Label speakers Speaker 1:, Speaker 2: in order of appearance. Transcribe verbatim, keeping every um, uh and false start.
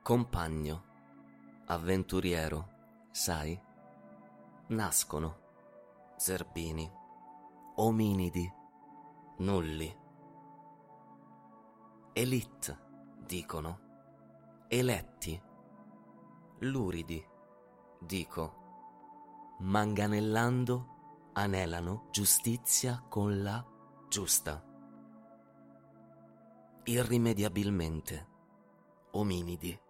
Speaker 1: Compagno, avventuriero, sai? Nascono, zerbini, ominidi, nulli. Elite, dicono, eletti, luridi, dico, manganellando anelano giustizia con la giusta. Irrimediabilmente, ominidi.